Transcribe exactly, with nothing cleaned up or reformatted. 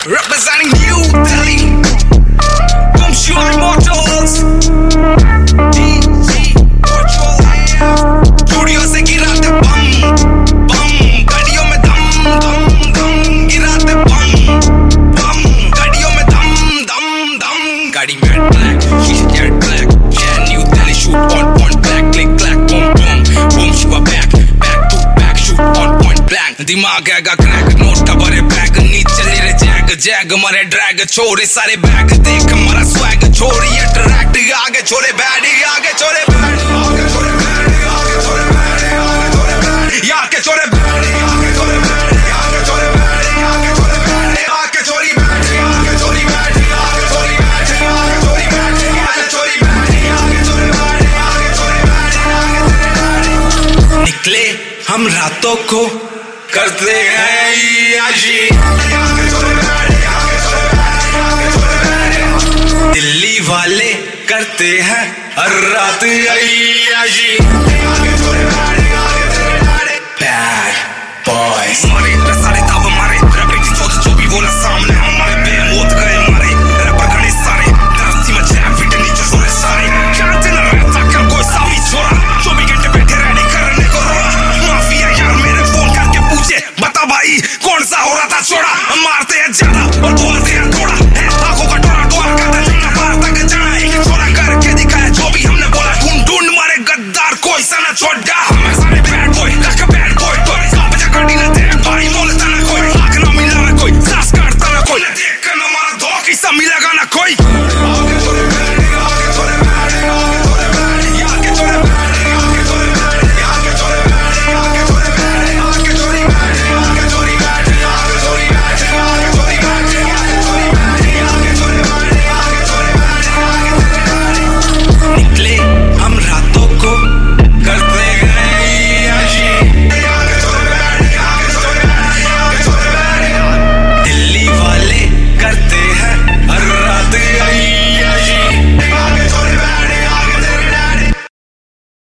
Representing New Delhi, boom shoot like mortals. D G virtual A F, studio से गिराते बम बम, गाड़ियों में दम दम दम, गिराते बम बम, गाड़ियों में दम दम दम. गाड़ी matte black, शीशे jet black, yeah New Delhi shoot on point black, click clack boom boom, boom shoot back, back to back shoot on point blank. दिमाग आएगा क्रैक, नोट का भरे बैग, नीचे ले रे जैग जैग मारे ड्रैग, छोरे सारे बैग देख हमारा स्वैग, छोरी अट्रैक्ट आगे छोरे बैड, आगे छोरे बैड, आगे छोरे बैड, आगे छोरे बैड, आगे छोरे बैड, आगे छोरे बैड, आगे छोरे बैड, आगे छोरे बैड, आगे छोरे बैड, आगे छोरी बैड, आगे छोरी बैड, आगे छोरी बैड, आगे छोरी बैड, आगे छोरी बैड, आगे छोरे बैड, आगे छोरे बैड, आगे छोरे बैड. निकले हम रातों को करते हैं याशी, आगे छोरे बैड, आगे छोरे बैड, आगे छोरे बैड. दिल्ली वाले करते हैं हर रात याशी.